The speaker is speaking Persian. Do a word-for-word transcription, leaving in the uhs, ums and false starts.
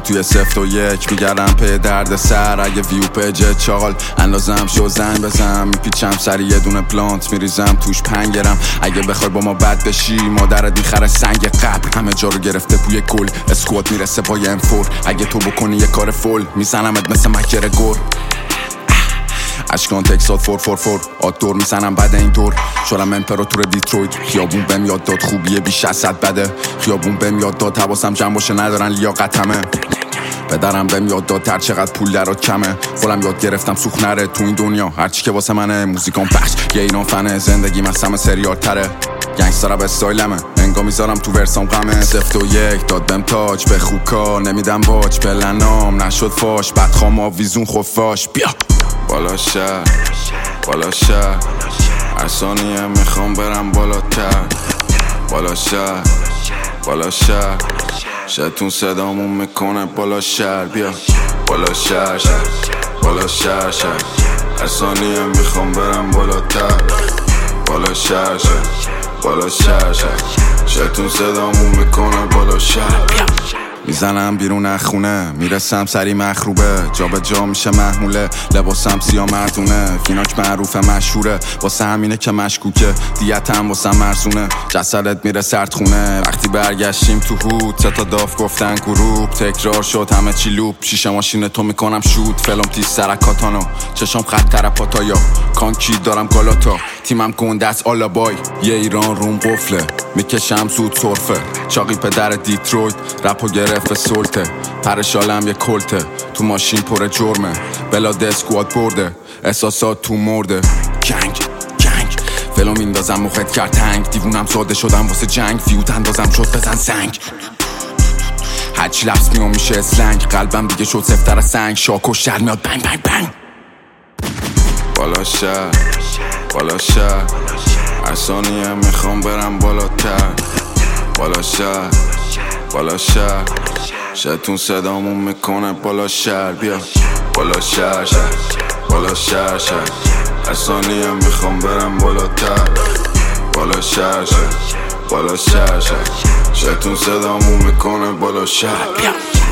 توی سفت و یک میگردم پی درد سر. اگه ویو پیج چاقال اندازم شو زنگ بزن، میپیچم سری یه دونه پلانت میریزم توش پنگرم. اگه بخوای با ما بد بشی مادرت میخره سنگ قبر. همه جا رو گرفته بوی گل، اسکوات میرسه پای ام فور. اگه تو بکنی یه کار فول میزنمت مثل مکر گور. اشکان تکسات فور فور فور آد دور میزنم بعد این دور. شدم امپراتور دیترویت، خیابون بهم یاد داد خوبیه بیش از صد بده. خیابون بهم یاد داد حواسم جمع باشه ندارن لیاقتمه. پدرم بهم یاد داد هر چقدر پول درات کمه. خودم یاد گرفتم سوخت نره تو این دنیا، هرچی که واسه منه موزیکام پخش. یه ایران فنه زندگی من سم سریال تره. گنگسترم استایلمه انگا میذارم تو ورسام غمه. سفت و یک داد بهم تاج به خوکا نمیدم باج. پلنام نشد فاش بدخوام آویزون خفاش. بیا بالا شهر بالا شهر هر ثانیه میخوام برم بالاتر. بالا شهر بالا شهر شتون صدامون میکنه بالا شهر. بیا بالا شهر بالا شهر هر ثانیه میخوام برم بالاتر. بالا شهر بالا شهر شتون صدامون میکنه بالا شهر. میزنم بیرون از خونه میرسم سری مخروبه. جا به جا میشه محموله لباسم سیاه مردونه. فیناک معروفه مشهوره واسه همینه که مشکوکه. دیتم واسه مرزونه جسدت میره سردخونه. وقتی برگشتیم تو هود سه تا داف گفتن گروپ. تکرار شد همه چی لوپ. شیشه ماشین تو میکنم شوت. فلم تیز سرکاتانو چشم خط ترپاتایا. کانکی دارم گالاتا تیمم گنده است آلا بای. یه ایران روم قفله میکشم زود صرفه. چاقی پدر دیترویت رپو گرفت به سلطه. پرشالم یه کلته تو ماشین پر جرمه. بلاد اسکواد برده احساسات تو مرده. جنگ جنگ فلو میندازم مخت کرد تنگ. دیوونم ساده شدم واسه جنگ. فیوت اندازم شد بزن سنگ. هرچی لفظ میام میشه اسلنگ. قلبم دیگه شد سفتر سنگ. شاکوش شر میاد بنگ بنگ بنگ. بالا شهر بالا شهر هر ثانیه میخوام برم بالاتر. بالا شهر بالا شهر شتون صدامون میکنه بالا شهر. بیا بالا شهر بالا شهر هر ثانیه میخوام برم بالاتر. بالا شهر بالا شهر شتون صدامون میکنه بالا شهر.